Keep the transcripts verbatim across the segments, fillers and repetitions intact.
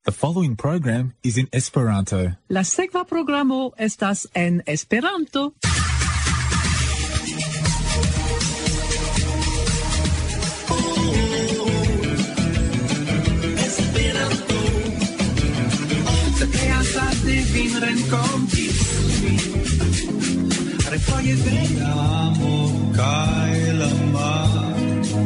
The following program is in Esperanto. La sekva programo estas en Esperanto. Vin renkontis mi refoje amo kaj la mar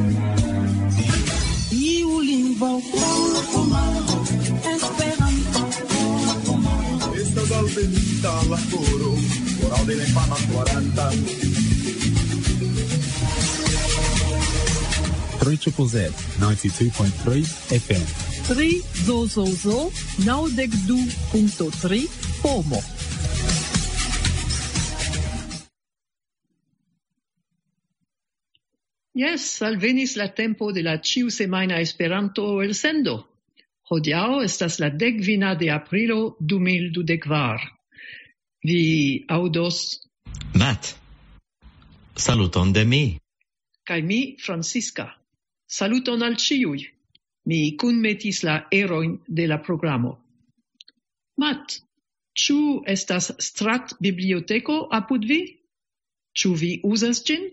iu lingvo pomaro Esperanto estas alvenita la koro por de la infana cuarenta three triple Z ninety-two point three F M. tri zozozo naŭdek du punkto tri pomo. Yes, alvenis la tempo de la ĉiusemajna Esperanto elsendo. Hodiaŭ estas la dekvina de aprilo du mil dudek kvar. Vi aŭdos Matt. Saluton de mi. Kaj mi, Francisca. Saluton al ĉiuj. Mi kunmetis la erojn de la programo. Matt, ĉu estas strat-biblioteko apud vi? Ĉu vi uzas ĝin?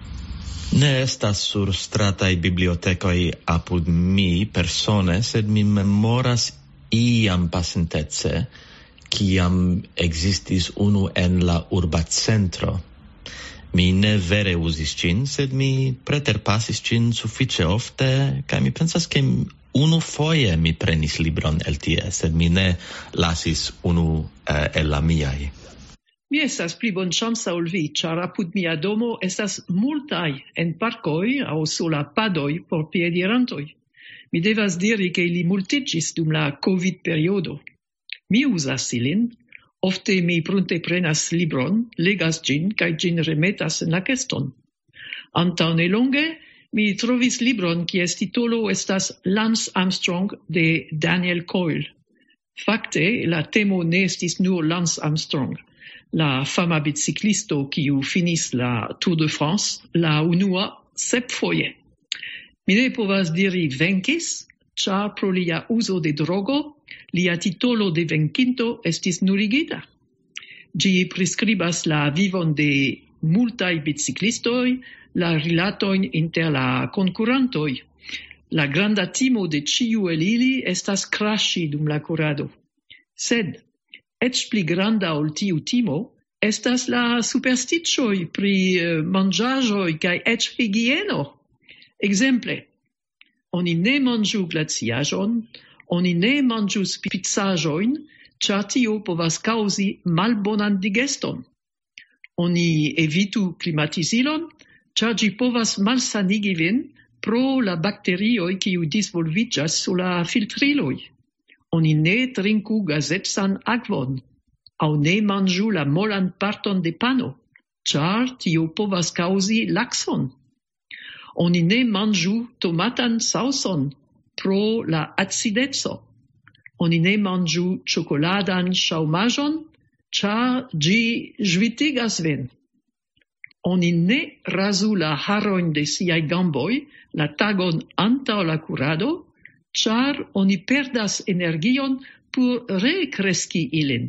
Ne estas sur strataj bibliotekoj apud mi persone, sed mi memoras iam pasintece, kiam existis unu en la urba centro. Mi ne vere uzis ĝin, sed mi preterpasis ĝin sufiĉe ofte, kaj mi pensas ke unu foje mi prenis libron el tie, sed mi ne lasis unu eh, el la miaj. Mi estas pli bonŝanca ol vi, ĉar apud mia domo estas multaj en parkoj aŭ sola padoj por piedirantoj. Mi devas diri ke ili multiĝis dum la Covid-periodo. Mi uzas ilin. Ofte mi prunte prenas libron, legas ĝin kaj ĝin remetas en la keston. Antaŭ nelonge mi trovis libron kies titolo estas Lance Armstrong de Daniel Coyle. Fakte la temo ne estis nur Lance Armstrong, la fama biciklisto kiu finis la Tour de France, la unua sepfoje. Mi ne povas diri venkis, ĉar pro lia uzo de drogo, lia titolo de venkinto estis nuligita. Ĝi priskribas la vivon de multaj biciklistoj, la rilatojn inter la konkurantoj. La granda timo de ĉiu el ili estas kraŝi dum la kurado. Sed, eĉ pli granda ol tiu timo, estas la superstiĉoj pri manĝaĵoj kaj eĉ higieno. Ekzemple, oni ne manĝu glaciaĵon, oni ne manĝu pizzaĵojn, ĉar tio povas kaŭzi malbonan digeston. Oni evitu klimatizilon, ĉar ĝi povas malsanigi vin pro la bakterioj kiuj disvolviĝas sur la filtriloj. Oni ne trinku gazecan akvon, aŭ ne manĝu la molan parton de pano, ĉar tio povas kaŭzi lakson. Oni ne manĝu tomatan saŭson, pro la acideco. Oni ne manĝu ĉokoladan ŝaŭmaĵon, ĉar ĝi ĵvitigas vin. Oni ne razu la harojn de siaj gamboj la tagon antaŭ la kurado, ĉar oni perdas energion por rekreski ilin.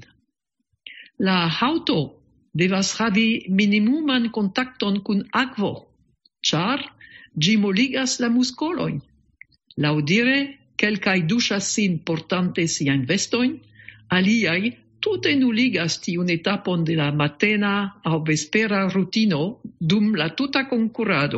La haŭto devas havi minimuman kontakton kun akvo, ĉar ĝi moligas la muskolojn. Laŭdire, kelkaj duŝas sin portante siajn vestojn, aliaj tute nuligas tiun etapon de la matena aŭ vespera rutino dum la tuta konkurado.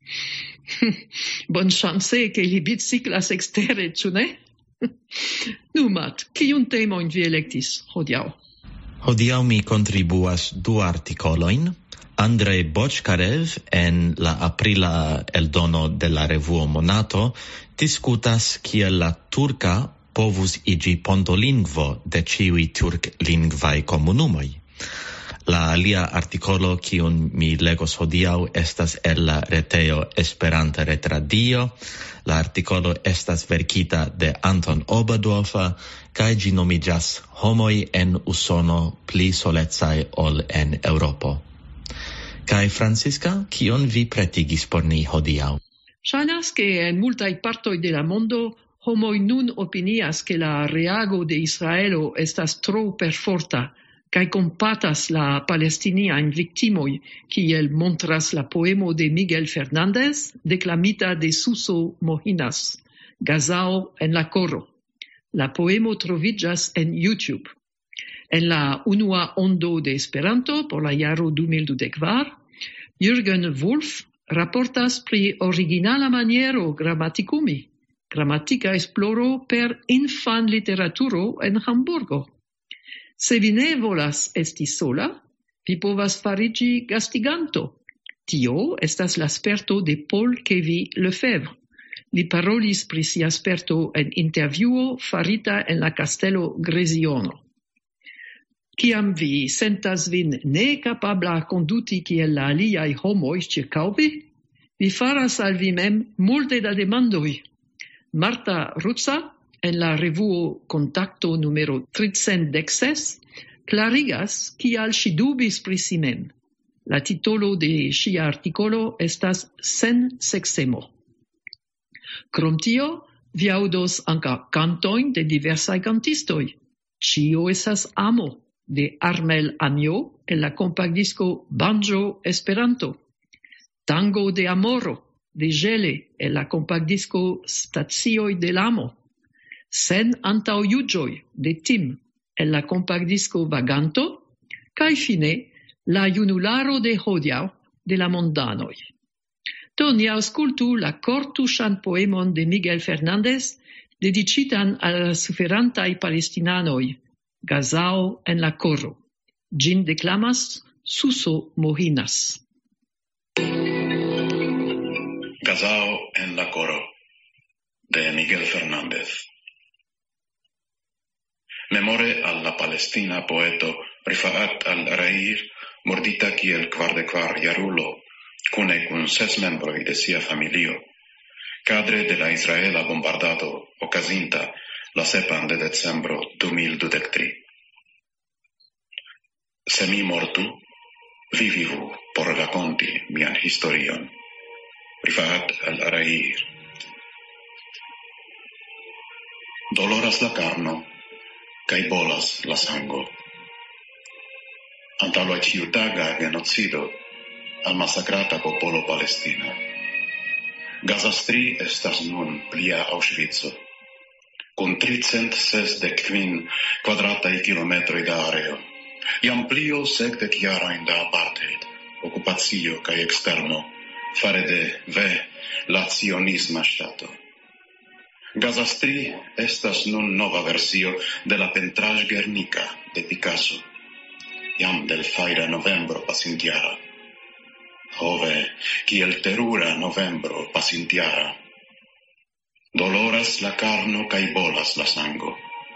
Bonŝance ke li biciklas ekstere, ĉu ne? Nu, Mat, kiun temojn vi elektis hodiaŭ? Hodiaŭ mi kontribuas du artikolojn. Andrej Bočkarev en la aprila eldono de la revuo Monato diskutas kiel la turka povus iĝi pontolingvo de ĉiuj turklingvaj komunumoj. La alia artikolo kiun mi legos hodiaŭ estas el la retejo Esperanta Retradio. La artikolo estas verkita de Anton Oberdorfer kaj ĝi nomiĝas Homoj en Usono pli solecaj ol en Eŭropo. Kaj Francisca, kion vi pretigis por ni hodiaŭ? Ŝajnas ke en multaj partoj de la mondo Homoi nun opinias que la reago de Israelo estas tro perforta, cae compatas la Palestinia in victimoi, kiel montras la poemo de Miguel Fernández, declamita de Suso Mojinas, Gazao en la coro. La poemo troviĝas en YouTube. En la unua ondo de Esperanto por la jaro du mil dudek kvar, Jürgen Wolf raportas pri originala maniero gramatikumi, gramatika esploro per infan literaturo en Hamburgo. Se vi ne volas esti sola, vi povas fariĝi gastiganto. Tio estas la sperto de Paul Kevy Lefebvre. Li parolis pri sia sperto en intervjuo farita en la Kastelo Greziono. Kiam vi sentas vin ne kapabla konduti kiel la aliaj homoj ĉirkaŭ vi, vi faras al vi mem multe da demandoj. Marta Ruzza, en la revuo Contacto numero tricent dek ses, clarigas kial ŝi dubis pri si mem. La titolo de ŝia artikolo estas Sen seksemo. Krom tio, vi aŭdos ankaŭ kantojn de diversaj kantistoj. Ĉio estas amo, de Armel Amiot en la kompakdisko Banjo Esperanto. Tango de Amoro, de Gele en la kompakdisko Stacioj de l'Amo. Sen antaŭjuĝoj de Tim en la kompakdisko Vaganto, kaj fine la junularo de hodiaŭ de la mondanoj. Do ni aŭskultu la kortuŝan poemon de Miguel Fernández, dediĉitan al la suferantaj palestinanoj, Gazao en la coro. Ĝin deklamas Suso Mojinas. Gazao en la coro, de Miguel Fernández. Memore alla Palestina poeto Rifaat al-Reir, mordita kiel kvardekvar jarulo, cune kun ses membroj de sia familio, cadre de la Israela bombardado okazinta la sepan de decembro du mil dudek tri. Se mi mortu, vi vivu por rakonti mian historion. Rifaat al-Reir. Doloras la carno, kaj bolas la sango. Antaŭ la ĉiutaga genocido al masakrata popolo palestina. Gazastri estas nun plia Aŭŝvico, kun tricent sesdek kvin kvadrataj kilometroj da areo, jam pli ol sepdek jarojn da apartheid, okupacio kaj eksterno, fare de ve la cionisma ŝtato. Gazastri estas nun nova versio de la pentraĵ Guernica de Picasso, jam del fajra novembro pasintiara. Hove, kiel terura novembro pasintiara. Doloras la carno kaj bolas la sango.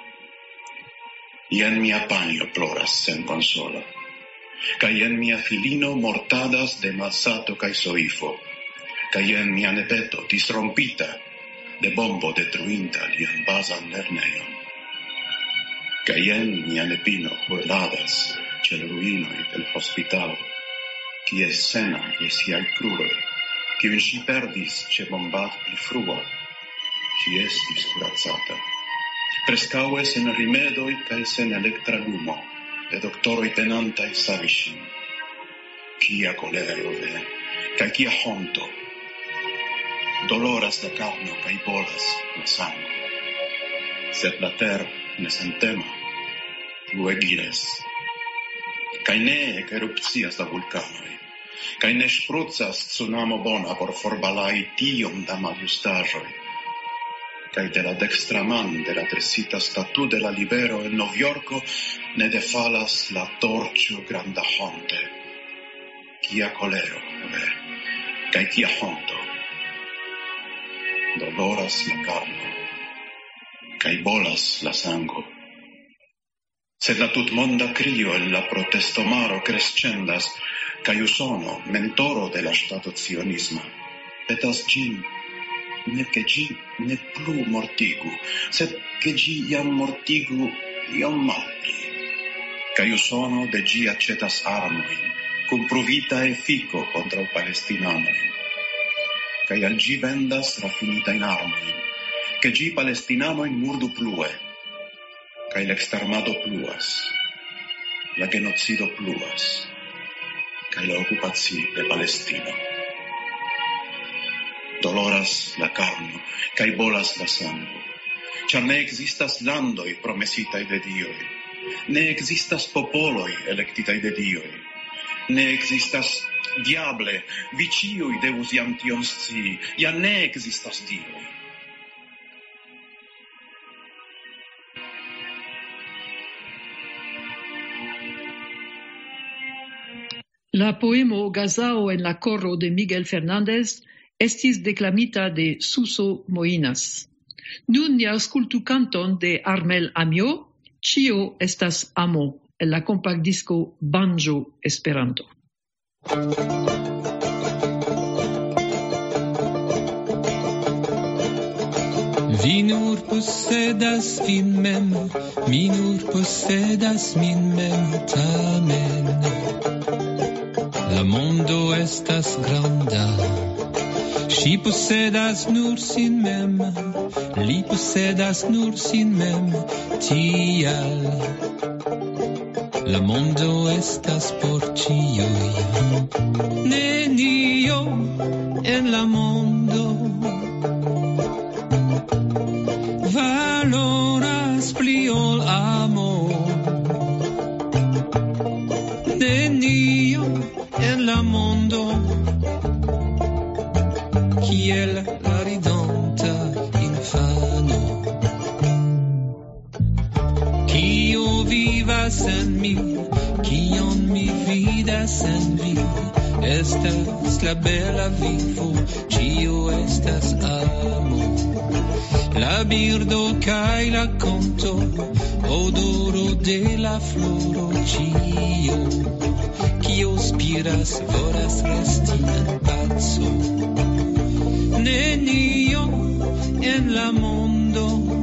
Jen mia panjo ploras sen konsolo, kaj jen mia filino mortadas de malsato kaj soifo, kaj jen mia nepeto disrompita de bombo detruinta lian bazan lernejon. Kaj jen mia nepino hurladas ĉe l' ruinoj del hospitalo, kies sena je siaj kruroj, kiujn ŝi perdis ĉe bombado pli frua, ŝi estis kuracata. Preskaŭe sen rimedoj kaj sen elektra lumo, de doktoroj tenantaj savi ŝin. Kia kolero ve, kaj kia honto! Doloras la carno kaj bolas la sango. Sed la ter ne sentema, fluegires. Kaj ne ekerupcias la vulkanoj, kaj ne ŝprucas tsunamo bona por forbalai tiom da maljustaĵoj. Kaj de la dekstra man de la tresita statu de la libero en Novjorko ne defalas la torĉo granda honte. Kia kolero, ve, kaj kia honto! Doloras la carno, kaj bolas la sango. Sed la tutmonda crio en la protestomaro crescendas, kaj Usono, mentoro de la ŝtato cionisma, petas ĝin, ne che ĝi ne plu mortigu, sed che ĝi jam mortigu iom malpli. Kaj Usono de ĝi aĉetas armojn, kun pruvita efiko kontraŭ palestinanoj. Kaj al ĝi vendas rafinitajn armojn, che gi palestinano in murdu plue, cae l'extermado pluas, la genocido pluas, cae la occupazzi de Palestino. Doloras la carno, cae bolas la sango, char ne existas landoi promesitai de Dioi, ne existas popoloi electitai de Dioi, ne existas diable, vi ciui devus iam tion scii, ja ne existas Dioi. La poemo Gazao en la coro de Miguel Fernández estis declamita de Suso Moinas. Nun ni aŭskultu canton de Armel Amio, Cio estas amo, en la compact disco Banjo Esperanto. Vi nur posedas vin mem, mi nur posedas min mem tamen. La mondo estas granda, ŝi posedas nur sin mem, li posedas nur sin mem, tial la mondo estas por ĉiuj. Nenio en la mondo valoras pli ol amo. Nenio en la mondo kiel la ridonta infano. Kio vivas en mi, kion mi vidas en vi, estas la bela vivo, ĉio estas amo. La birdo kaj la kanto, odoro de la floro, ĉio kio spiras volas resti en paco. Nenio en la mondo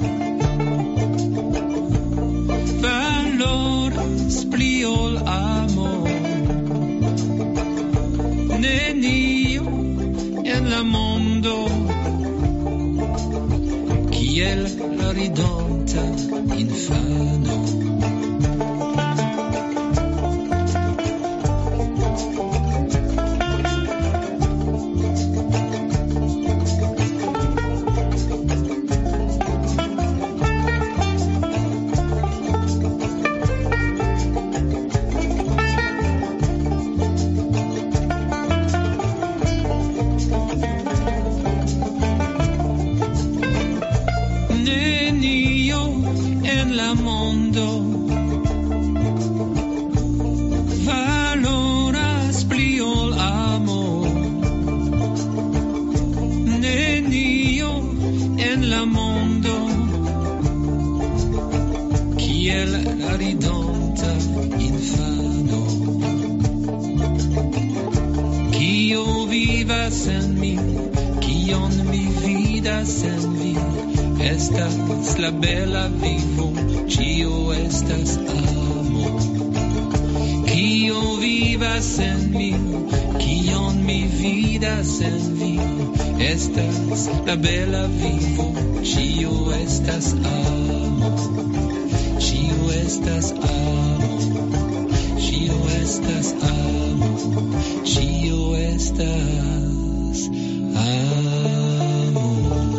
valoras pli ol amo. Nenio en la mondo kiel la ridonta infano. La bella vivo, cio estas amo. Kio vivas en mi, kion mi vidas en vi, estas la bella vivo, cio estas amo. Cio estas amo, cio estas amo, cio estas amo.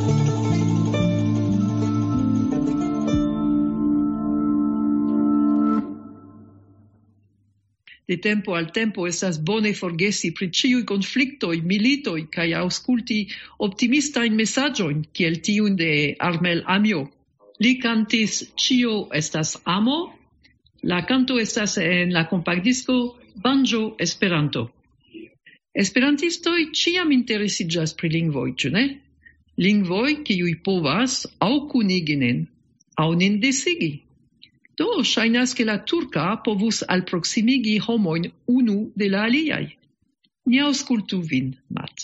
De tempo al tempo estas bone forgesi pri ĉiuj konfliktoj, militoj kaj aŭskulti optimistajn mesaĝojn kiel tiun de Armel Amio. Li kantis Ĉio estas amo. La kanto estas en la kompaktdisko Banjo Esperanto. Esperantistoj ĉiam interesiĝas pri lingvoj, ĉu ne? Lingvoj kiuj povas aŭ kunigi nin aŭ nin disigi. Do, ŝajnas ke la turka povus alproksimigi homojn unu de la aliaj. Ni aŭskultu vin, Mat.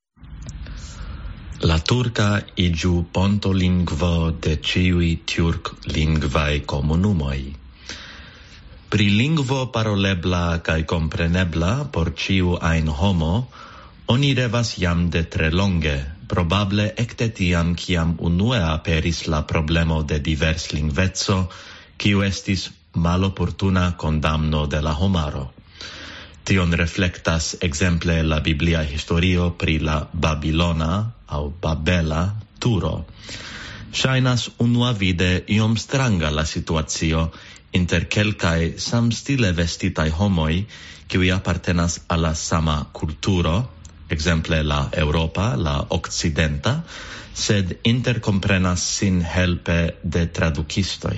La turka iĝu pontolingvo de ĉiuj turklingvaj komunumoj. Pri lingvo parolebla kaj komprenebla por ĉiu ajn homo, oni devas jam de tre longe probable ecte tiam ciam unue aperis la problemo de divers lingvezzo, kiu estis maloportuna condamno de la homaro. Tion reflectas exemple la biblia historio pri la Babilona au Babela turo. Shainas unua vide iom stranga la situatio inter kelkai samstile vestitai homoi kiui appartenas alla sama culturo, exemple la Europa, la Occidenta, sed intercomprenas sin helpe de traducistoi.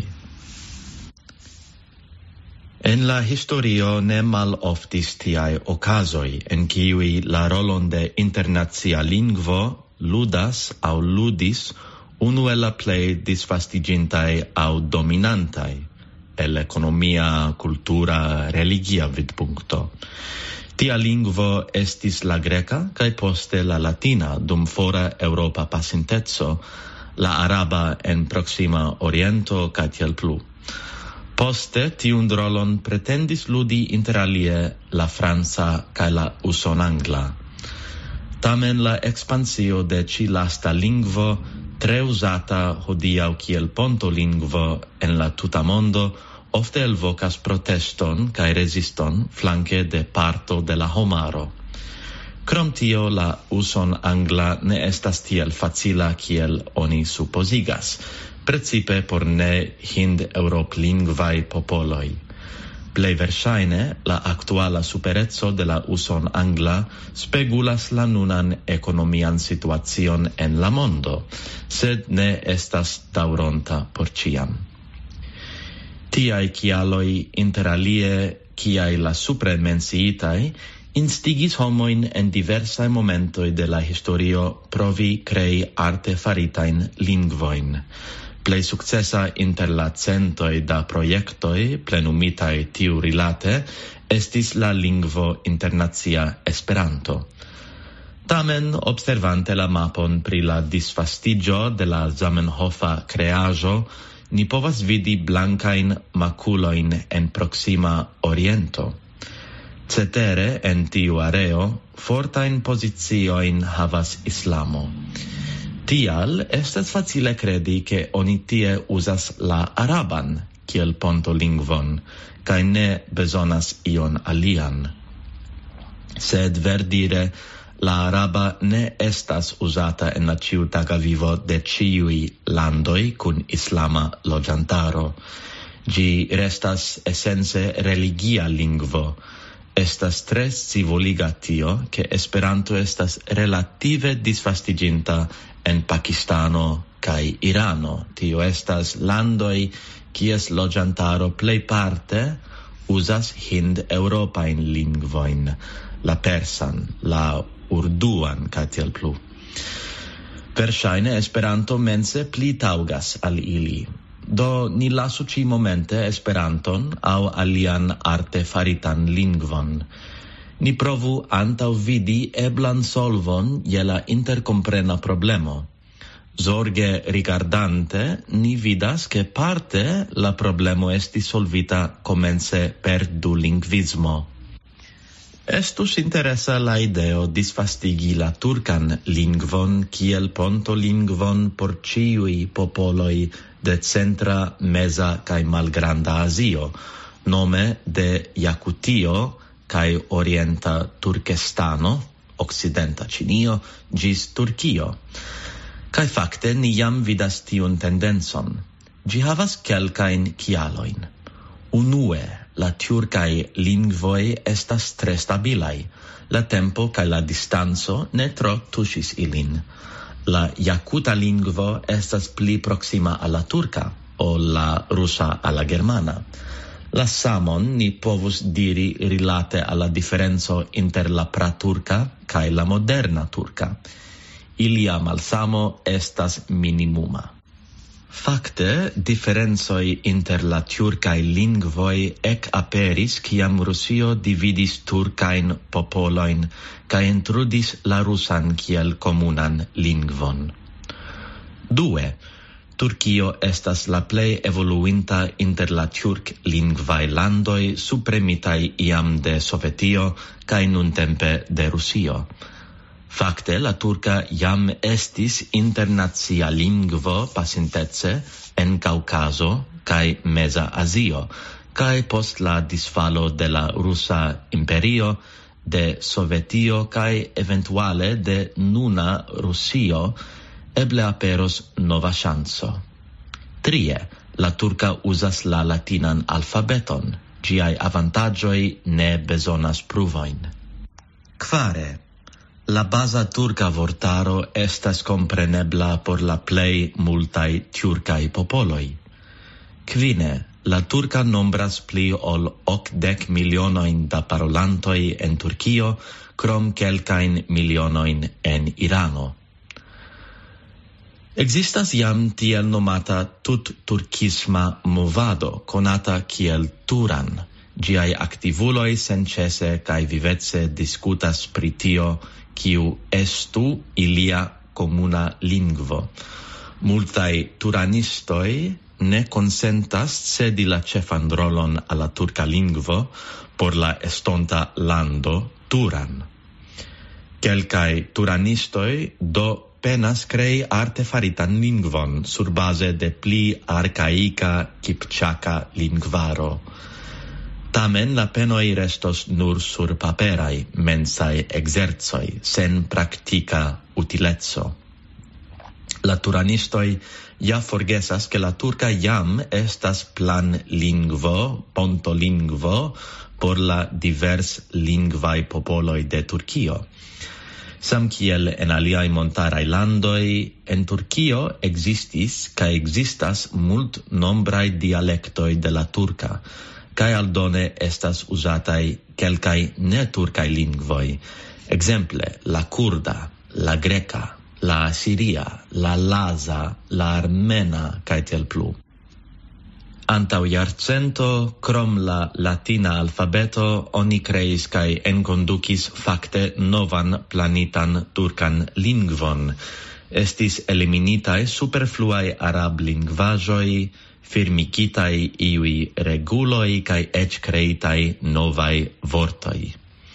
En la historio ne mal oftis tiai ocasoi, en kiui la rolon de internazia lingvo ludas au ludis unu el la plei disfastigintai au dominantai, el economia, cultura, religia vidpuncto. Tia lingvo estis la greca, cae poste la latina, dum fora Europa pasintetso, la araba en Proxima Oriento, ca tiel plu. Poste tiun rolon pretendis ludi inter alie la franca cae la usonangla. Tamen la expansio de ci lasta lingvo, tre usata hodiau kiel ponto lingvo en la tuta mondo, ofte elvocas proteston cae resiston flanque de parto de la homaro. Krom tio, la uson angla ne estas tiel facila kiel oni supposigas, precipe por ne hind-europ lingvai popoloi. Plei versaine, la actuala superezzo de la uson angla spegulas la nunan economian situacion en la mondo, sed ne estas dauronta por ciam. Tiai kialoi inter alie, kiai la supre menciitai, instigis homoin en diversae momentoi de la historio provi crei arte faritain lingvoin. Plei successa inter la centoi da proiectoi plenumitai tiu rilate estis la lingvo internazia Esperanto. Tamen, observante la mapon pri la disfastigio de la Zamenhofa creajo, ni povas vidi blancain maculoin en Proxima Oriento. Cetere, en tiu areo, fortain posizioin havas islamo. Tial estas facile credi che oni tie usas la araban kiel ponto lingvon, cae ne besonas ion alian. Sed verdire, la araba ne estas usata en la ciutaga vivo de ciui landoi cun islama loĝantaro. Gi restas essence religia lingvo. Estas tre scivoliga tio, che Esperanto estas relative disfastiginta en Pakistano kai Irano. Tio estas landoi kies loĝantaro plej parte uzas hind-europain lingvoin, la persan, la urduan kaj tiel plu. Verŝajne Esperanto mense pli taŭgas al ili. Do ni lasu ci momente Esperanton au alian arte faritan lingvon. Ni provu antau vidi eblan solvon je la intercomprena problemo. Zorge rigardante, ni vidas che parte la problemo esti solvita comence per dulingvismo. Estus interesa la ideo disfastigi la turcan lingvon kiel ponto lingvon por ciui popoloi de centra, mesa kai malgranda Asio, nome de Jakutio kai orienta Turkestano, occidenta Cinio, gis Turkio. Kai fakte ni jam vidas tiun tendenzon. Gi havas kelkain kialoin. Unue, la turkai lingvoi estas tre stabilai. La tempo kai la distanzo ne tro tuŝis ilin. La jakuta lingvo estas pli proxima alla turka, o la rusa alla germana. La samon ni povus diri rilate alla differenzo inter la praturka kai la moderna turka. Ilia malsamo estas minimuma. Fakte, differenzoi inter la turkai lingvoi ec aperis ciam Rusio dividis turkain popoloin ca intrudis la rusan kiel comunan lingvon. Due, Turkio estas la plei evoluinta inter la turk lingvai landoi supremitai iam de Sovetio ca nuntempe de Rusio. Fakte la turka jam estis internacia lingvo pasintece en Kaukazo kaj Meza Azio, kaj post la disfalo de la Rusa Imperio, de Sovetio kaj eventuale de nuna Rusio, eble aperos nova ŝanco. Trie, la turka uzas la latinan alfabeton, ĝiaj avantaĝoj ne bezonas pruvojn. Kvare, la baza turka vortaro estas komprenebla por la plej multaj tjurkaj popoloj. Kvine, la turka nombras pli ol okdek milionojn da parolantoj en Turkio, krom kelkajn milionojn en Irano. Existas jam tiel nomata tut-turkisma movado, konata kiel Turan. Giai aktivuloj senĉese kaj vivece diskutas pri tio, kiu estu ilia komuna lingvo. Multaj turanistoj ne konsentas cedi la ĉefan rolon al la turka lingvo por la estonta lando Turan. Kelkaj turanistoj do penas crei artefaritan lingvon sur base de pli arcaica kipchaka lingvaro. Tamen la penoi restos nur sur paperai mensai exerzoi, sen practica utilezzo. La turanistoi ja forgesas che la turca jam estas plan lingvo, ponto lingvo, por la divers lingvai popoloi de Turkio. Sam kiel en aliai montarai landoi, en Turkio existis ca existas mult nombrai dialectoi de la turca, cae aldone estas usatai kelkai ne-turcai lingvoi, exemple la kurda, la greca, la asiria, la laza, la armena, cae tel plu. Antau jarcento, crom la latina alfabeto, oni creis cae enkondukis fakte novan planitan turkan lingvon. Estis eliminitae superfluae arab lingvajoi, firmikitai iui reguloi cae ec creitai novai vortoi.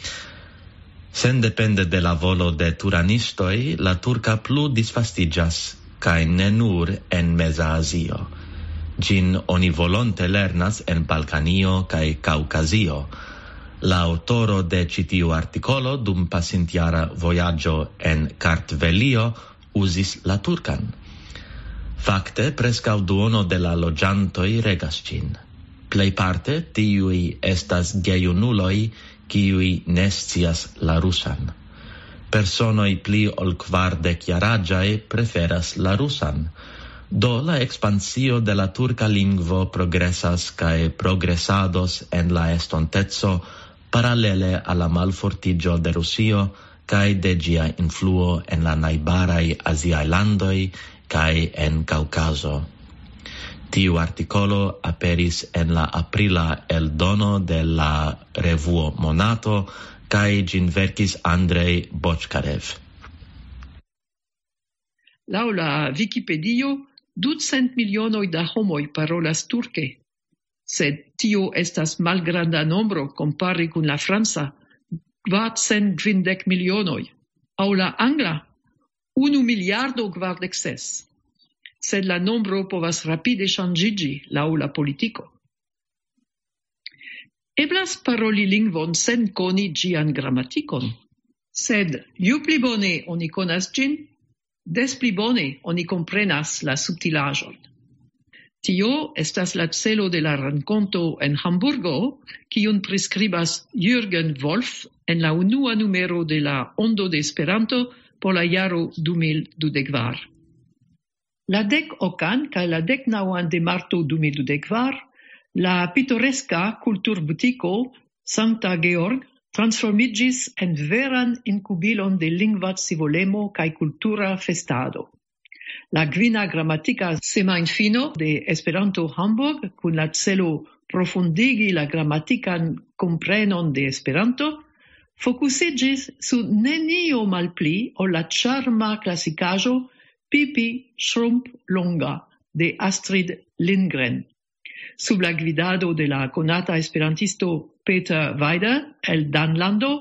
Sen depende de la volo de turanistoi, la turca plu disfastigas, cae ne nur en Meza Azio. Gin oni volonte lernas en Balkanio cae Kaukazio. La autoro de citiu articolo dum pasintiara voyaggio en Kartvelio usis la turcan. Fakte, prescau duono de la loĝantoj regas ĝin. Plejparte tiuj estas gejunuloj, kiuj ne scias la rusan. Personoj pli ol kvardek jaraĝaj preferas la rusan. Do la expansio de la turka lingvo progresas kaj progresados en la estonteco paralele a la malfortiĝo de Rusio kaj de ĝia influo en la najbaraj aziaj landoj kaj en Kaukazo. Tiu articolo aperis en la aprila eldono de la revuo Monato kaj ĝin verkis Andrej Bočkarev. Laŭ la Vikipedio, ducent milionoj da homoj parolas turke, sed tio estas malgranda nombro kompare kun la franca, kvarcent kvindek milionoj, aŭ la angla, unu miliardo kvardek ses. Sed la nombro povas rapide ŝanĝiĝi laŭ la politiko. Eblas paroli lingvon sen koni ĝian gramatikon, sed ju pli bone oni konas ĝin, des pli bone oni komprenas la subtilaĵon. Tio estas la celo de la renkonto en Hamburgo, kiun priskribas Jürgen Wolf en la unua numero de la Ondo de Esperanto por la jaro du mil dudek kvar. La dek okan kaj la dek naŭan de marto du mil dudek kvar, la pitoreska kulturbutiko Sankta Georg transformiĝis en veran inkubilon de lingva scivolemo kaj kultura festado. La kvina gramatika semajnfino de Esperanto Hamburg, kun la celo profundigi la gramatikan komprenon de Esperanto, fokusiĝis sur nenio malpli ol la ĉarma klasikaĵo Pipi Shrump Longa de Astrid Lindgren. Sub la gvidado de la konata esperantisto Peter Weider el Danlando,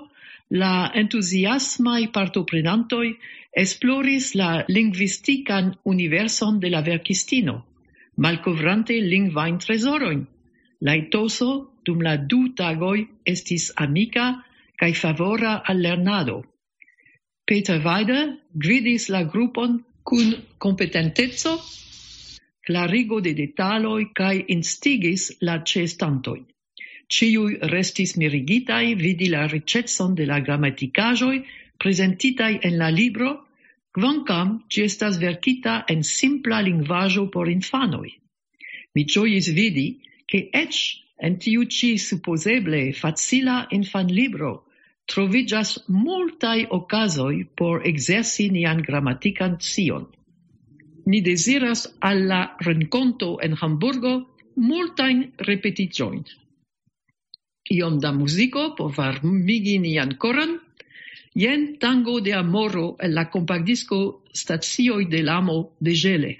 la entusiasmai partoprenantoi esploris la linguistican universon de la verkistino, malcovrante lingvain tresoroin. La etoso dum la du tagoi estis amica cae favora al lernado. Peter Weider gvidis la grupon cun competentezo, clarigo de detaloi cae instigis la cestantoi. Ciui restis mirigitai vidi la ricetson de la grammaticajoi presentitai en la libro, kvankam ci estas verkita en simpla lingvajo por infanoi. Mi giois vidi che ec en tiu ci supposeble facila infan libro trovigas multai ocasoi por exerci nian grammatican scion. Ni desiras alla renconto en Hamburgo multain repetitioin. Iom da musico por varmigi nian coran, jen Tango de Amoro el la compactdisco Stazioi del Amo de Gele.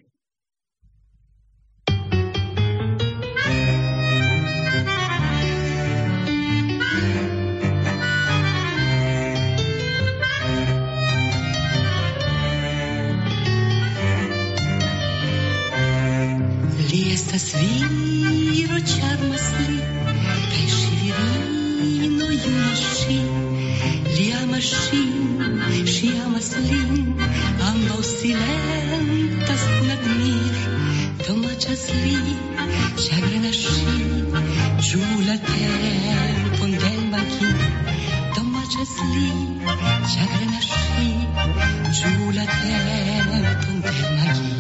Li estas viro ĉarmas li, kaj ŝi virino juna ŝi. Li amas ŝin, ŝi amas lin, ambaŭ silentas kun admir. Domaĝas li, ĉagrenas ŝi, ĝuu la tempon de l' Domaĝas li, ĉagrenas ŝi, ĝuu la tempon de l'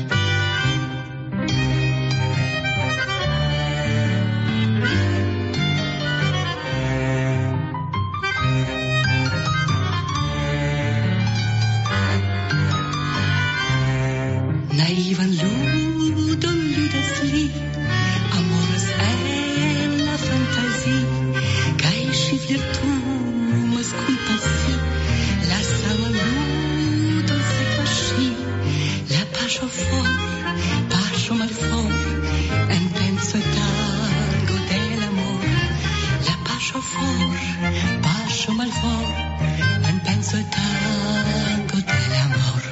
Naivan ludon ludas li, amoras en la fantasie, kaj ŝi virtumas kun pasi, la sama ludon sekvas ŝi, la paŝo for, paŝo malfor, en penso tango de l'amor, la paŝo for, paŝo malfor, en penso tango de l'amor.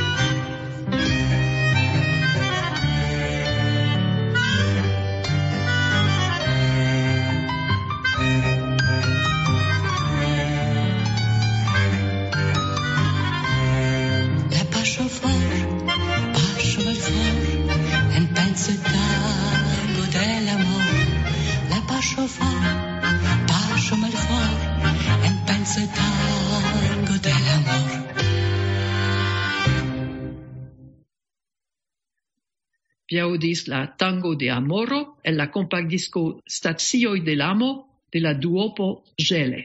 Vi audis la Tango de Amoro en la compactdisco Stazioi del Amo de la duopo Gele.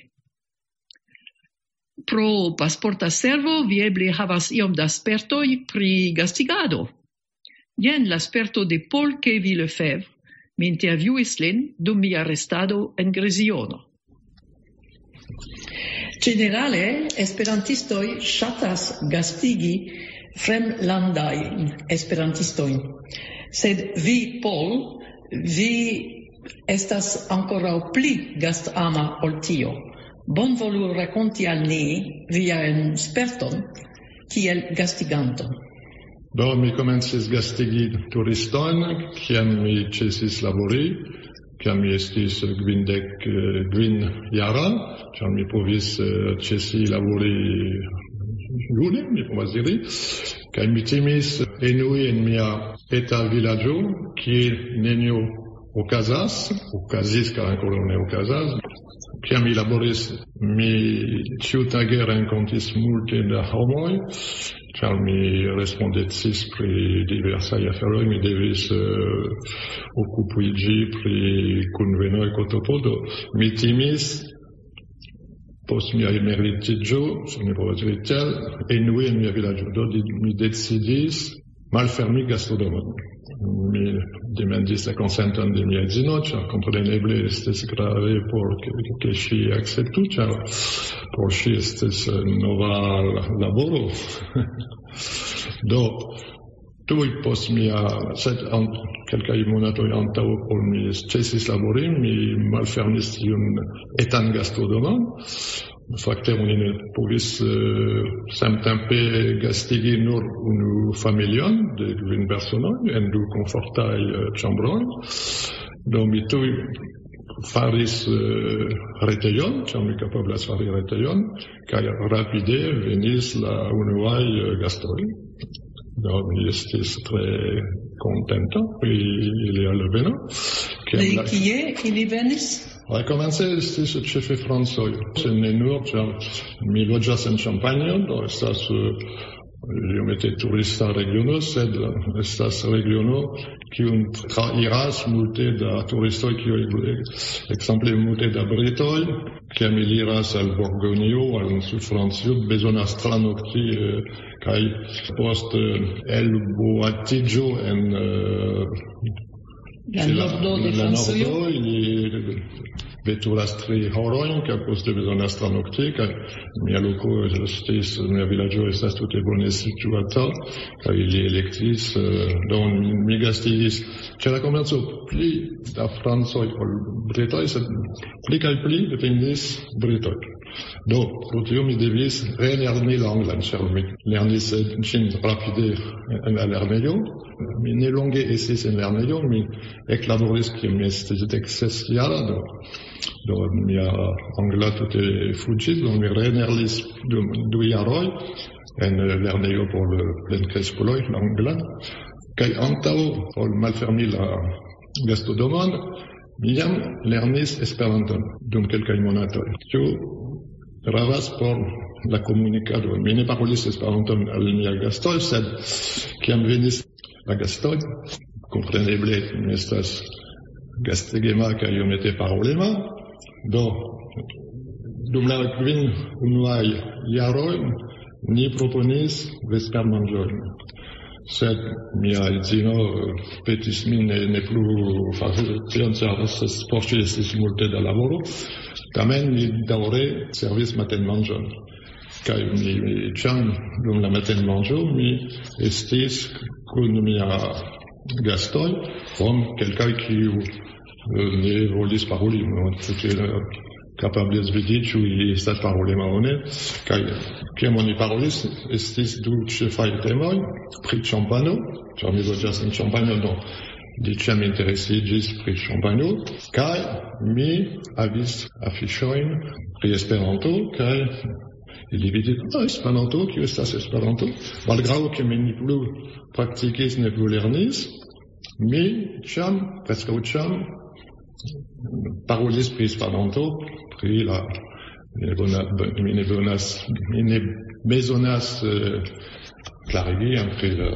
Pro pasporta servo vi eble havas iom da spertoi pri gastigado. Jen la sperto de Paul K. Villefebvre, mi intervjuis lin dum mia restado en Greziono. Generale, esperantistoi ŝatas gastigi fremlandajn esperantistojn. Sed vi, Paul, vi estas ankoraŭ pli gastama ol tio. Bonvolu rakonti al ni vian sperton kiel gastiganto. Do mi komencis gastigi turistojn, kiam mi ĉesis labori, kiam mi estis kvindek kvin jara, ĉar mi povis ĉesi labori june, mi povas diri, kaj mi timis enui en mia eta vilaĝo, kie nenio okazas, okazis kaj ankoraŭ ne okazas. Kiam mi laboris, mi ĉiutage renkontis multe da homoj, ĉar mi respondecis pri diversaj aferoj, mi devis uh, okupiĝi pri kunvenoj kotopodo. Mi timis post mia emeritiĝo, se mi povas diri tiel, enui en mia vilaĝo. Do mi decidis malfermi gastrodomon. Mi demandis la konsenton de mia edzino, ĉar kompreneble estis grave por ke ŝi akceptu, ĉar por ŝi estis nova laboro. Do tuj post mia, sed kelkaj monatoj antaŭ ol mi ĉesis labori, mi malfermis tiun etan gastrodomon. facte unine povis uh, samtempe gastigi nur unu familion de kvin personoj en du komfortaj uh, ĉambroj. Do mi tuj faris uh, retejon, ĉar mi kapablas fari retejon, kaj rapide venis la unuaj uh, gastoj. Do mi estis tre contenta pri ilia alveno. De kie ili venis? La komence estis ĉefe francoj, sed ne nur, ĉar mi loĝas en Ĉampagno, do estas iomete turista regiono, sed estas regiono kiun trairas multe da turistoj, kiuj ekzemple multe da britoj, kiam ili iras al Burgonjo, al Sud-Francio, bezonas tranokti kaj post elboatiĝo en La nordo de Francio. La nordo, ili veturas tri horojn, kaj poste bezonas tranokti, kaj mia loko estis, mia vilaĝo estas tute bone situata, kaj ili elektis, do mi gastigis ĉe la komenco pli da francoj ol britoj, sed pli kaj pli dependis britoj. Do, pro tio mi devis relerni la anglan, ĉar mi lernis ĝin rapide en la lernejo. Mi ne longe estis en lernejo, mi eklaboris kiam mi estis deksesjara, do do mia angla tute fuĝis, do mi relernis dum du jaroj en lernejo por plenkreskuloj la anglan, kaj antaŭ ol malfermi la gastodomon, mi jam lernis Esperanton dum kelkaj monatoj. Tio gravas por la komunikado. Mi ne parolis Esperanton al mia gastoj, sed kiam venis la gastoj, kompreneble mi estas gastegema kaj iomete parolema, do dum la kvin unuaj jaroj ni proponis vespermanĝojn. Sed mia edzino petis min ne, ne plu fari tion, ĉar por ŝi estis multe da laboro. Tamen mi daŭre servis matenmanĝon. Kaj mi, ĉar dum la matenmanĝo mi estis kun mia gastoj, krom kelkaj kiu ne volis paroli, tute kapablis vidi ĉu ili estas parolema aŭ ne. Kaj kiam oni parolis, estis du ĉefaj temoj pri Ĉampano, ĉar mi loĝas en Ĉampagno, do li ĉiam interesiĝis pri Ĉampagno, kaj mi havis afiŝojn pri Esperanto, kaj ili vidis, ah, Esperanto, kio estas Esperanto? Malgraŭ ke mi ne plu praktikis, ne plu lernis, mi ĉiam, preskaŭ ĉiam, parolis pri Esperanto, pri la mi ne bezonas mi ne bezonas klarigi pri la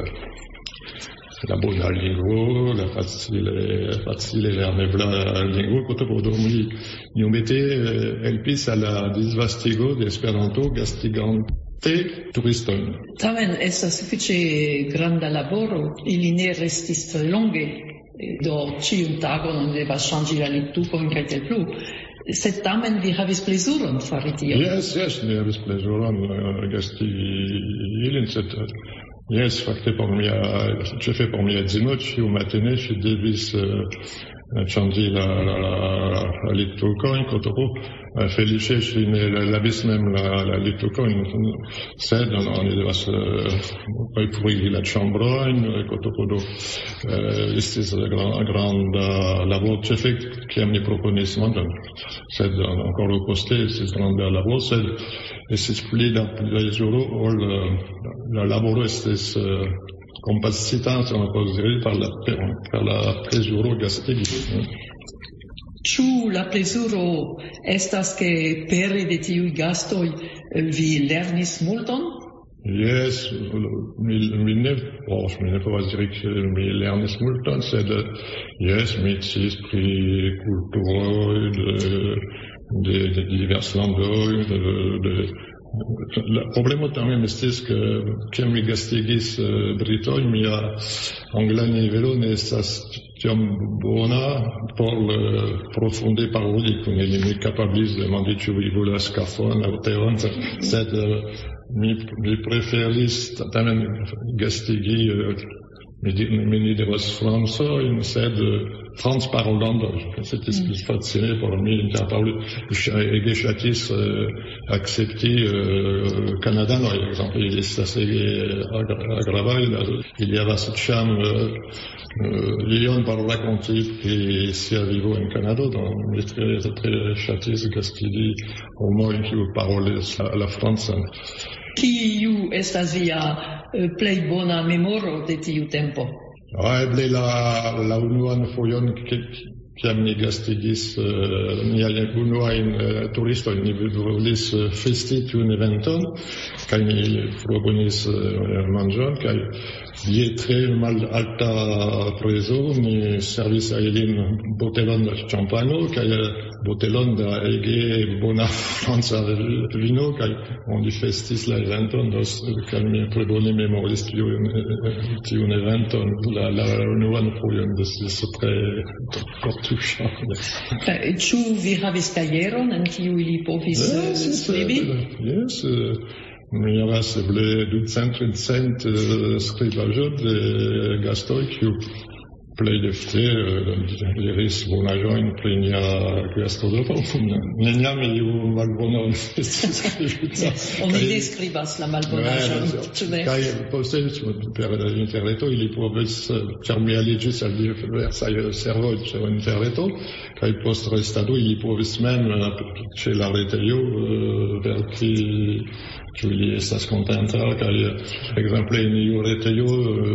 la bona lingvo, la facile facile lernebla lingvo, koto do mi iomete helpis al la disvastigo de Esperanto gastigante turistojn. Tamen estas sufiĉe granda laboro, ili ne restis tre longe, do ĉiun tagon oni devas ŝanĝi la litukojn kaj tiel plu. Sed tamen vi havis plezuron fari tion. Yes, yes, mi havis plezuron uh, gastigi ilin, sed yes, fakte por mia, ĉefe por mia edzino, ĉiu matene ŝi devis uh, ŝanĝi la, la, la, la litukojn, kotoro feliĉe ŝi ne lavis mem la, la litukojn, sed oni devas purigi la ĉambrojn, kotoro do estis granda laboro, ĉefe kiam ni proponis manĝon, sed ankoraŭ poste estis granda laboro, sed estis pli da plezuro ol la laboro estis kompasita, se on peut dire, par la, par la plezuro gastigi. Ĉu la plezuro estas ke pere de tiuj gastoj vi lernis multon? Yes, mi, mi ne, oh, mi ne povas diri ke mi lernis multon, sed yes, mi sciis pri kulturoj de, de, de divers landoj, de, de la problemo tamen estis ke kiam mi gastigis uh, britoj, mia angla nivelo ne estas tiom bona por uh, profunde paroli kun ili. Mi kapablis demandi ĉu vi volas kafon aŭ teon, sed uh, mi, mi preferis tamen gastigi uh, mi, mi ne devas francojn, sed uh, transparolando. C'était ce qui fascinait pour lui. Il a parlé de chatis accepté au Canada, par exemple. Il est assez agréable. Il y avait cette chambre. Lyon par raconter que si à vivre en Canada, dans les très, très chatis, Castille, au moins qui parole la France. Kiu estas via plej bona memoro de tiu tempo? Eble la, la unuan fojon kiam ni gastigis uh, niajn unuajn uh, turistojn, ni volis uh, festi tiun eventon, kaj ni proponis uh, manĝon, kaj je tre malalta prezo ni servis al ilin botelon da ĉampano kaj botelon da ege bona franca vino, kaj oni festis la eventon, dos kaj mi tre bone memoris tiun tiun eventon, la la unuan fojon, estis tre fortuŝa. Ĉu vi havis kajeron en kiu ili povis skribi? Jes. Mi havas eble ducent tricent skribaĵoj de gastoj, kiu plej defte diris bonaĵojn pri nia gastodoro. Neniam iu malbonon estis skribita. Oni ne skribas la malbonaĵon, ĉu ne? Kaj poste per interreto ili povis, ĉar mi aliĝis al diversaj servoj ĉe interreto, kaj post restado ili povis mem ĉe la retejo verki ĉu ili estas kontenta, kaj ekzemple en iu retejo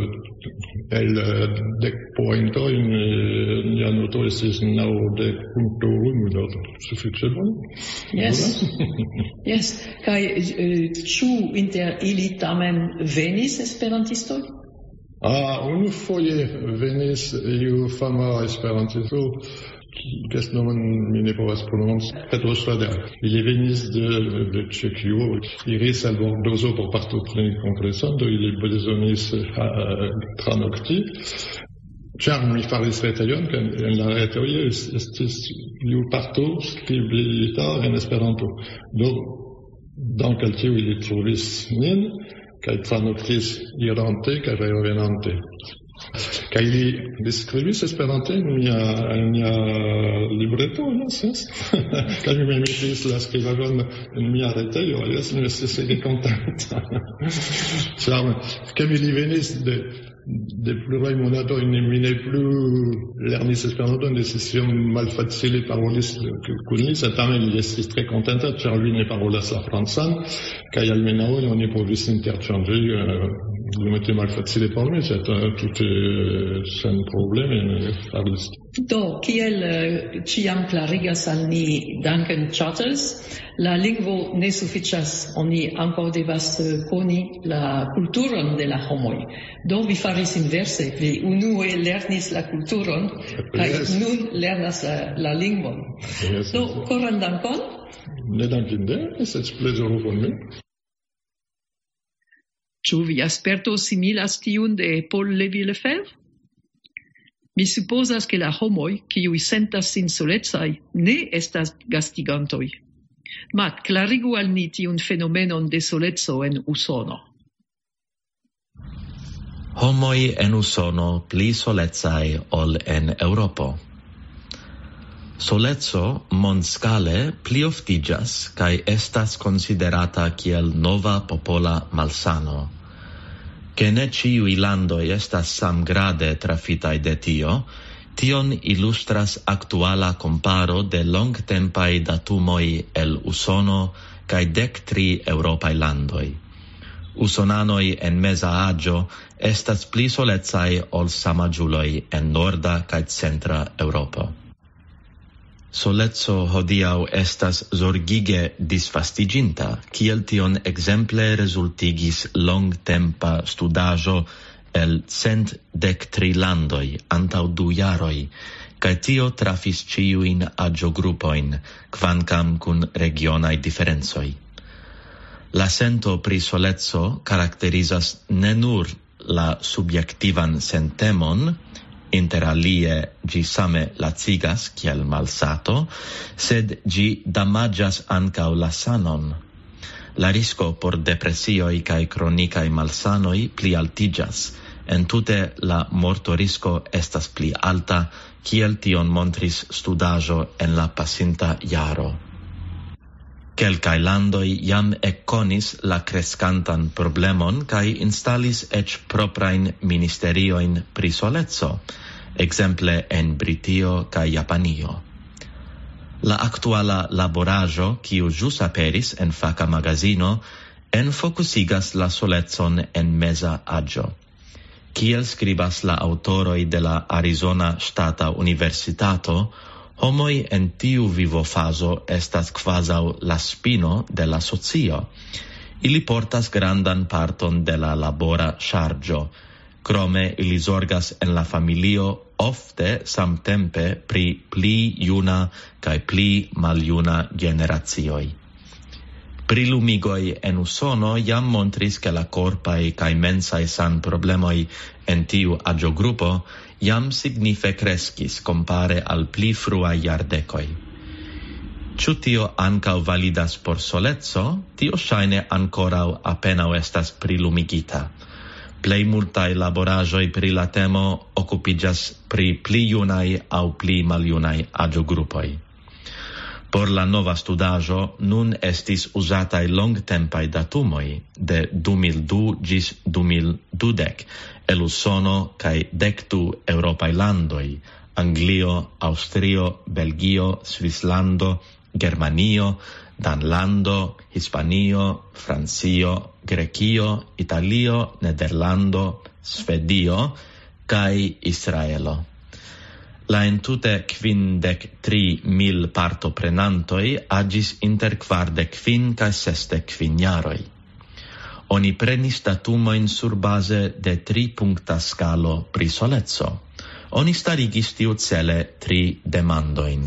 el dek poentojn nia noto estis naŭdek punkto unu, sufiĉe bone. Yes. Yes. Kaj ĉu inter ili tamen venis esperantistoj? Ah, unufoje venis iu fama esperantisto, kies nomon mi ne povas prononci, Petro Schrader. Ili venis de, de Ĉeĥio, iris al Bordozo por partopreni kongreson, do ili bezonis uh, tranokti. Ĉar mi faris retejon, kaj en la retejo estis iu parto skribita en Esperanto. Do, dans al tio ili trovis nin, kaj tranoktis irante kaj revenante. Kaj li skribis Esperante en mia, en mia libreto, jes. Kaj mi metis la skribaĵon en mia retejo, jes, mi estis ege kontenta. Ĉar ke mi venis de de pluraj monatoj, mi ne plu lernis Esperanton, estis iom malfacile parolis kun li, sed tamen li estis tre kontenta, ĉar li ne parolas la francan, kaj almenaŭ oni povis interŝanĝi iomete malfacile por mi, sed tute sen probleme faris. Do, kiel ĉiam klarigas al ni Duncan Charters, la lingvo ne sufiĉas, oni ankaŭ devas koni la kulturon de la homoj. Do vi faris inverse, vi unue lernis la kulturon kaj nun lernas la, la lingvon. Yes, Do, koran dankon. Ne dankinde, estas plezuro por mi. Ĉu via sperto similas tiun de Paul Lévy-Lefebvre? Mi supposas ke la homoj, kiuj sentas sin solecaj, ne estas gastigantoj. Mat, klarigu al ni tiun fenomenon de soleco en Usono. Homoj en Usono pli solecaj ol en Eŭropo. Soleco mondskale plioftiĝas kaj estas konsiderata kiel nova popola malsano. Ke ne ĉiuj landoj estas samgrade trafitaj de tio, tion ilustras aktuala komparo de longtempaj datumoj el Usono kaj dek tri eŭropaj landoj. Usonanoj en meza aĝo estas pli solecaj ol samaĝuloj en norda kaj centra Eŭropo. Soleco hodiaŭ estas zorgige disvastiĝinta, kiel tion ekzemple rezultigis longtempa studaĵo el cent dek tri landoj antaŭ du jaroj, kaj tio trafis ĉiujn aĝogrupojn, kvankam kun regionaj diferencoj. La sento pri soleco karakterizas ne nur la subjektivan sentemon, inter alie ĝi same lacigas kiel malsato, sed ĝi damaĝas ankaŭ la sanon. La risko por depresioj kaj kronikaj malsanoj plialtiĝas, Entute la mortorisco estas pli alta, kiel tion montris studaĵo en la pasinta jaro. Kelkaj landoj jam ekkonis la kreskantan problemon kaj instalis eĉ proprajn ministeriojn pri soleco, ekzemple en Britio kaj Japanio. La aktuala laboraĵo, kiu ĵus aperis en faka magazino, enfokusigas la solecon en meza aĝo. Kiel skribas la autoroj de la Arizona Ŝtata Universitato, homoj en tiu vivofazo estas kvazaŭ la spino de la socio. Ili portas grandan parton de la labora ŝarĝo. Krome ili zorgas en la familio ofte samtempe pri pli juna kaj pli maljuna generacioj. Prilumigoj en Usono jam montris ke la korpaj kaj mensaj sanproblemoj en tiu aĝogrupo jam signife kreskis kompare al pli fruaj jardekoj. Ĉu tio ankaŭ validas por soleco? Tio ŝajne ankoraŭ apenaŭ estas prilumigita. Plej multaj laboraĵoj pri la temo okupiĝas pri pli junaj aŭ pli maljunaj aĝogrupoj. Por la nova studaĵo nun estis uzataj longtempaj datumoj de du mil du ĝis du mil dudek el Usono kaj dek du eŭropaj landoj: Anglio, Aŭstrio, Belgio, Svislando, Germanio, Danlando, Hispanio, Francio, Grekio, Italio, Nederlando, Svedio kaj Israelo. La entute kvindek tri mil partoprenantoj agis inter kvardek kvin kaj sesdek kvin jaroj. Oni prenis datumojn surbaze de tri punkta skalo pri soleco. Oni starigis tiucele tri demandojn.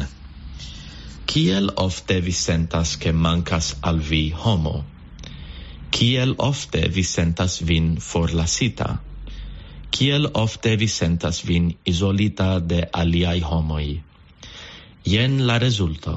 Kiel ofte vi sentas ke mankas al vi homo? Kiel ofte vi sentas vin forlasita? Kiel ofte vi sentas vin izolita de aliaj homoj? Jen la rezulto.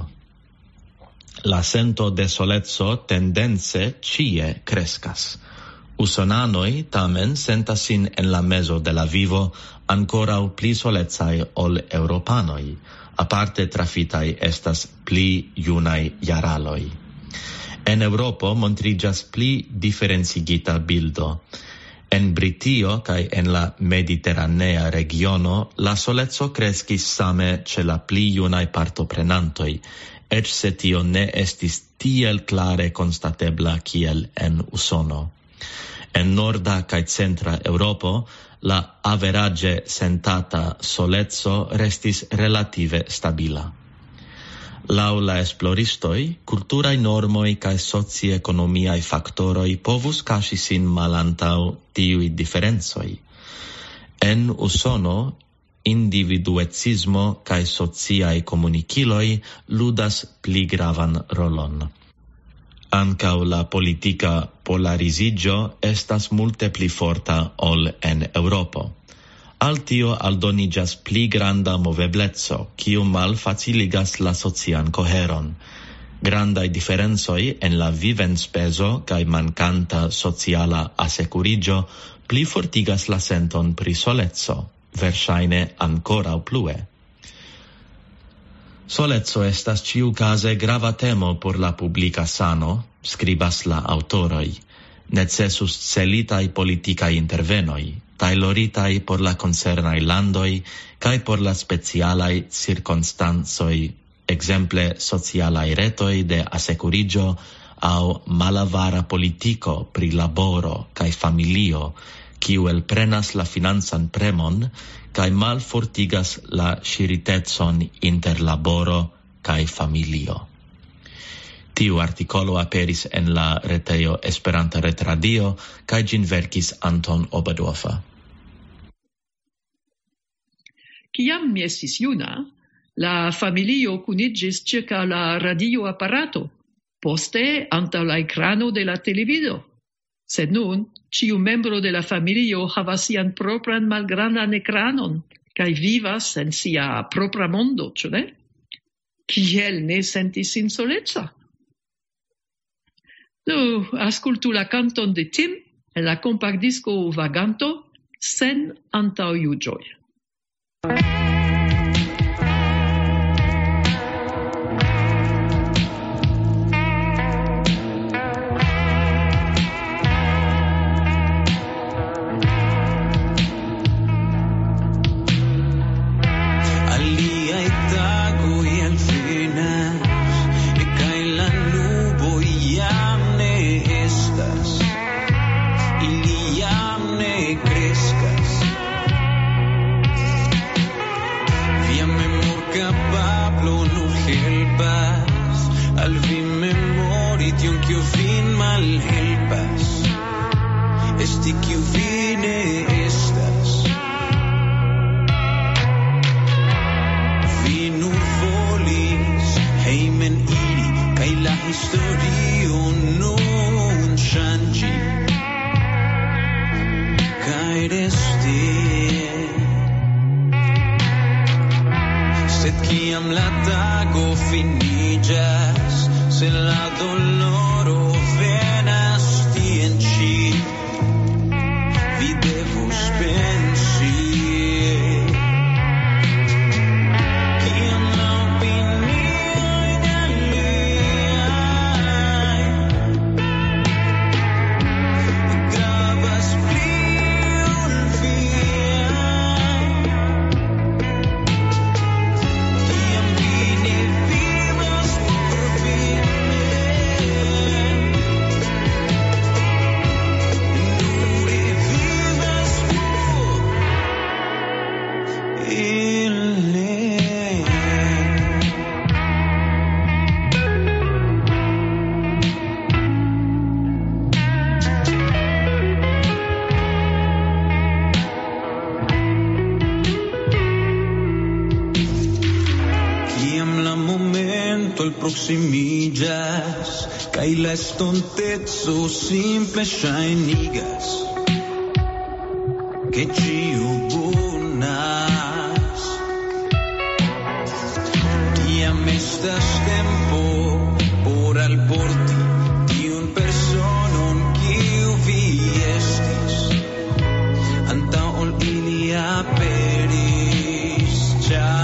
La sento de soleco tendence ĉie kreskas. Usonanoj tamen sentas sin en la mezo de la vivo ankoraŭ pli solecaj ol eŭropanoj. Aparte trafitaj estas pli junaj jaraloj. En Eŭropo montriĝas pli diferencigita bildo. En Britio kaj en la mediteranea regiono la soleco kreskis same ĉe la pli junaj partoprenantoj, eĉ se tio ne estis tiel klare konstatebla kiel en Usono. En norda kaj centra Eŭropo la averaĝe sentata soleco restis relative stabila. Laŭ la esploristoj, kulturaj normoj kaj sociekonomiaj faktoroj povus kaŝi sin malantaŭ tiuj diferencoj. En Usono, individuecismo kaj sociaj komunikiloj ludas pli gravan rolon. Ankaŭ la politika polariziĝo estas multe pli forta ol en Eŭropo. Al tio aldoniĝas pli granda movebleco, kiu malfaciligas la socian koheron. Grandaj diferencoj en la vivenspezo kaj mankanta sociala asekuriĝo pli fortigas la senton pri soleco, verŝajne ankoraŭ plue. Soleco estas ĉiukaze grava temo por la publika sano, skribas la aŭtoroj. Necesus celitaj politikaj intervenoj, tailoritaj por la koncernaj landoj kaj por la specialaj cirkonstancoj, ekzemple socialaj retoj de asekuriĝo aŭ malavara politiko pri laboro kaj familio, kiu elprenas la financan premon kaj malfortigas la ŝiritecon inter laboro kaj familio. Tiu artikolo aperis en la retejo Esperanta Retradio kaj ĝin verkis Anton Oberdorfer. Kiam mi estis juna, la familio kuniĝis ĉirkaŭ la radioaparato, poste antaŭ la ekrano de la televido. Sed nun, ĉiu membro de la familio havas sian propran malgrandan ekranon kaj vivas en sia propra mondo, ĉu ne? Kiel ne senti sin soleca? Nu, aŭskultu la kanton de Tim en la kompaktdisko Vaganto, sen antaŭjuĝoj. Proximillas, kaj la estonteco simple ŝajnigas, ke ĉio bonas. Tiam estas tempo por alporti tiun personon kiu vi estis, antaŭ ol ili aperis, ĉar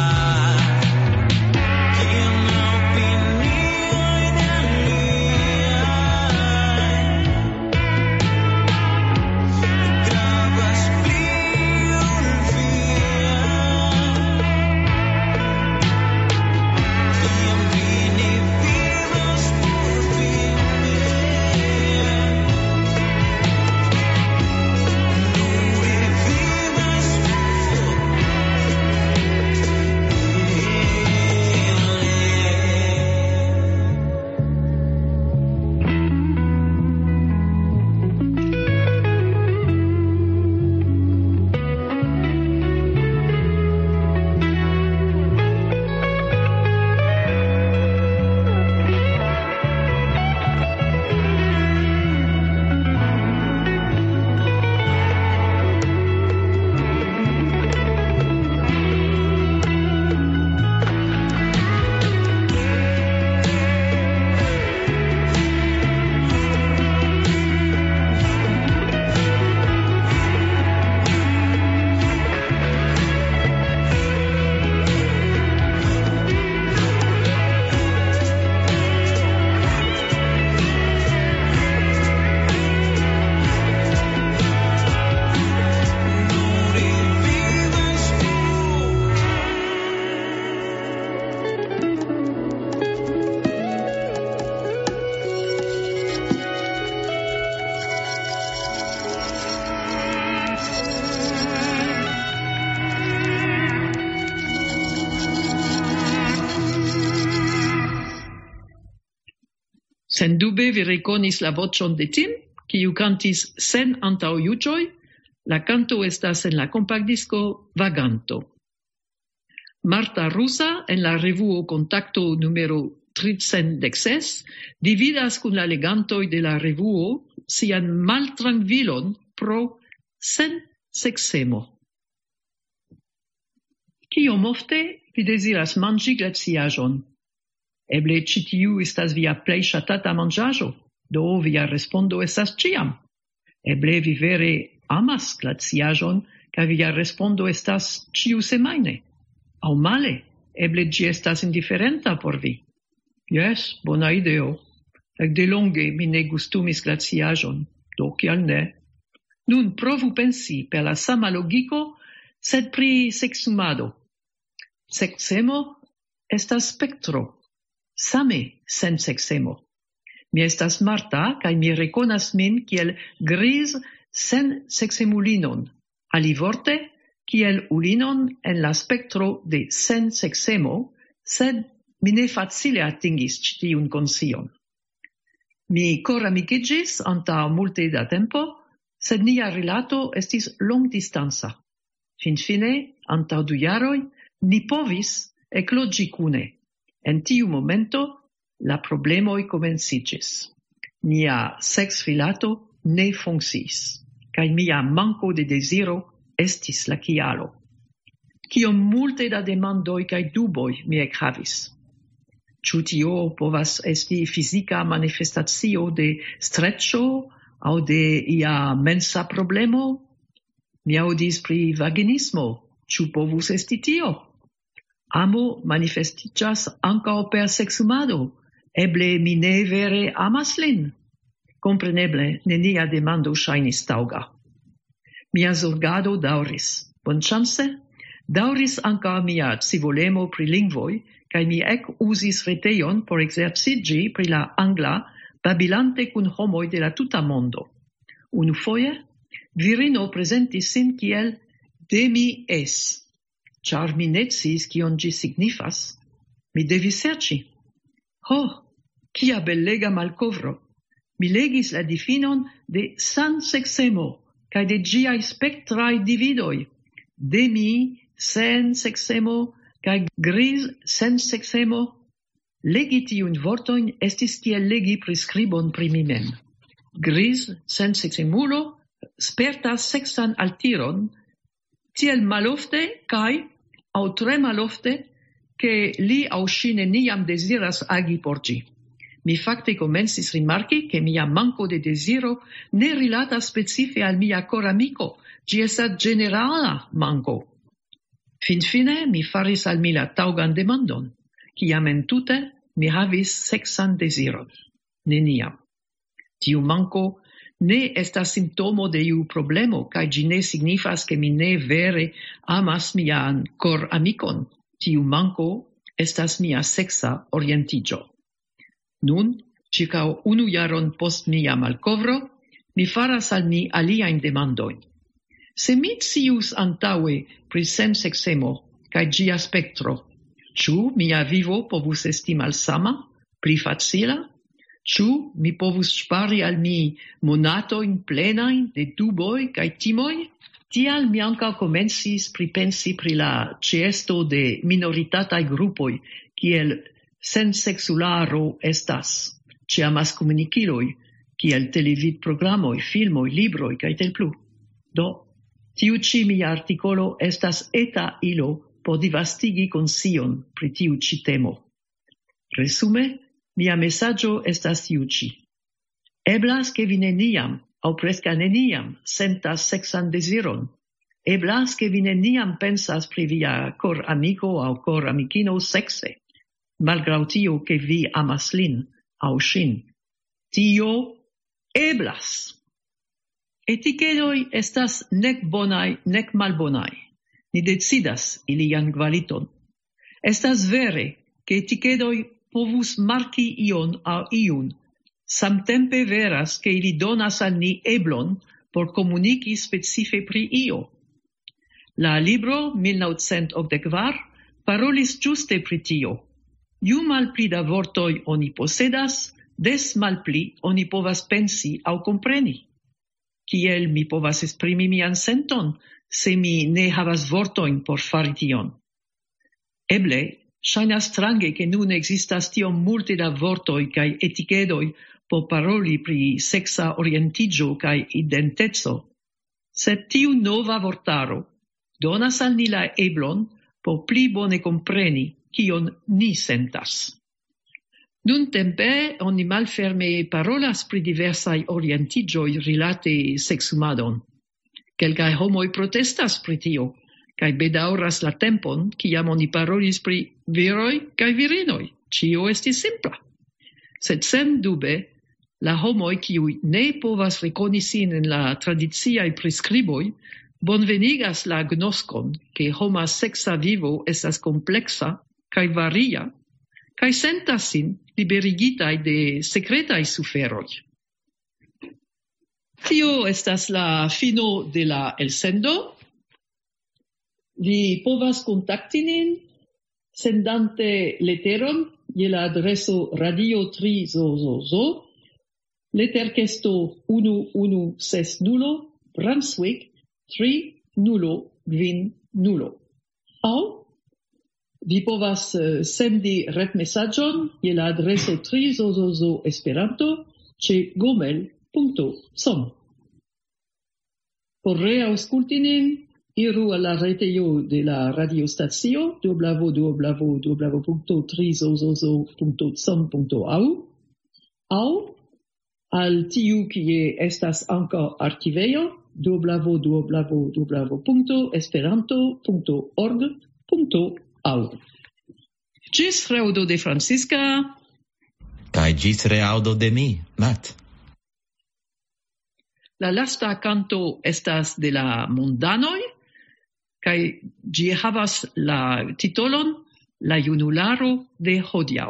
Sendube vi rekonis la voĉon de Tim, kiu kantis sen antaŭjuĝoj. La canto estas en la compactdisco Vaganto. Marta Rusa en la revuo Contacto numero tricent dek-ses dividas kun la legantoj de la revuo sian maltrankvilon pro senseksemo. Kiom ofte vi deziras manĝi glaciaĵon? Eble ĉi tiu estas via plej ŝatata manĝaĵo, do via respondo estas ĉiam. Eble vi vere amas glaciaĵon kaj via respondo estas ĉiusemajne. Aŭ male, eble ĝi estas indiferenta por vi. Jes, bona ideo. De longe mi ne gustumis glaciaĵon, do kial ne? Nun provu pensi per la sama logiko, sed pri seksumado. Seksemo estas spektro, same sen seksemo. Mi estas Marta, kaj mi rekonas min kiel gris sen seksemulinon, alivorte kiel ulinon en la spektro de sen seksemo, sed mi ne facile atingis ĉi tiun konsion. Mi koramikiĝis antaŭ multe da tempo, sed nia rilato estis longdistanca. Finfine, antaŭ du jaroj, ni povis ekloĝi kune. En tiu momento, la problemoj komenciĝis. Nia seksrilato ne funkciis, kaj mia manko de deziro estis la kialo. Kiom multe da demandoj kaj duboj mi ekhavis. Ĉu tio povas esti fizika manifestacio de streĉo aŭ de ia mensa problemo? Mi aŭdis pri vaginismo. Ĉu povus esti tio? Amo manifestiĝas ankaŭ per seksumado. Eble mi ne vere amas lin. Kompreneble, nenia demando ŝajnis taŭga. Mia zorgado daŭris. Bonŝance, daŭris ankaŭ mia scivolemo pri lingvoj, kaj mi ek uzis retejon por ekzerciĝi pri la angla, babilante kun homoj de la tuta mondo. Unufoje, virino prezentis sin kiel de mi es, ĉar mi ne sciis kion ĝi signifas. Mi devis serĉi. Ho, kia belega malkovro! Mi legis la difinon de sanseksemo kaj de ĝiaj spektraj dividoj. De mi, sen seksemo, kaj gris sen seksemo. Legi tiun vortojn estis kiel legi priskribon pri mi mem. Gris sen seksemulo spertas seksan altiron, tiel malofte kaj aŭ tre malofte, ke li aŭ ŝi neniam deziras agi por ĝi. Mi fakte komencis rimarki, ke mia manko de deziro ne rilatas specife al mia koramiko, ĝi estas ĝenerala manko. Finfine mi faris al mi la taŭgan demandon, kiam entute mi havis seksan deziron. Neniam. Tiu manko ne estas simptomo de iu problemo, kaj ĝi ne signifas, ke mi ne vere amas mian koramikon. Tiu manko estas mia seksa orientiĝo. Nun, ĉirkaŭ unu jaron post mia malkovro, mi faras al mi aliajn demandojn. Se mi scius antaŭe pri senseksemo kaj ĝia spektro, ĉu mia vivo povus esti malsama, pli facila? Ĉu mi povus ŝpari al mi monatojn plenajn de duboj kaj timoj? Tial mi ankaŭ komencis pripensi pri la ĉeesto de minoritataj grupoj, kiel sensexularo estas ĉe amaskomunikiloj, kiel televidprogramoj, filmoj, libroj kaj tel plu. Do, tiu ĉi mia artikolo estas eta ilo por disvastigi konscion pri tiu ĉi temo. Resume, mia mesaĝo estas tiu ĉi. Eblas, ke vi neniam aŭ preskaŭ neniam sentas seksan deziron. Eblas, ke vi neniam pensas pri via koramiko aŭ koramikino sekse. Malgraŭ tio, ke vi amas lin aŭ ŝin. Tio eblas. Etikedoj estas nek bonaj, nek malbonaj. Ni decidas ilian kvaliton. Estas vere, ke etikedoj povus marki ion aŭ iun. Samtempe veras, ke ili donas al ni eblon por komuniki specife pri io. La libro mil novcent okdek kvar parolis ĝuste pri tio. Ju malpli da vortoj oni posedas, des malpli oni povas pensi aŭ kompreni. Kiel mi povas esprimi mian senton, se mi ne havas vortojn por fari tion? Eble, ŝajnas strange, ke nun ekzistas tiom multe da vortoj kaj etikedoj por paroli pri seksa orientiĝo kaj identeco. Sed tiu nova vortaro donas al ni la eblon por pli bone kompreni kion ni sentas. Nuntempe oni malferme parolas pri diversaj orientiĝoj rilate seksumadon. Kelkaj homoj protestas pri tio, kaj bedaŭras la tempon, kiam oni parolis pri viroj kaj virinoj. Ĉio estis simpla. Sed sendube, la homoj, kiuj ne povas rekoni sin en la tradiciaj priskriboj, bonvenigas la agnoskon, ke homa seksa vivo estas kompleksa kaj varia, kaj sentas sin liberigitaj de sekretaj suferoj. Tio estas la fino de la elsendo. Vi povas kontakti nin sendante leteron je la adreso Radio tri Zozozo, leterkesto unu unu ses nulo, Brunswick tri nulo kvin nulo. Aŭ vi povas uh, sendi retmesaĝon je la adreso tri Zozozo Esperanto ĉe gmail punto com. Por reaŭskulti nin, iru al la retejo de la radiostacio w w w punto tri zozozo punto com punto a u aŭ al tiu kie estas ankaŭ arkivejo w w w punto esperanto punto org punto a u. Ĝis reaŭdo de Francisca. Kaj ĝis reaŭdo de mi, Matt. La lasta canto estas de la Mundanoj, kaj ĝi havas la titolon La junularo de hodiaŭ.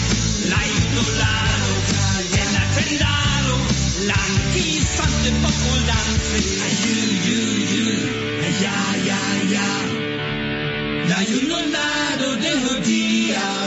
L'anch'issante poco hay un lado de judía.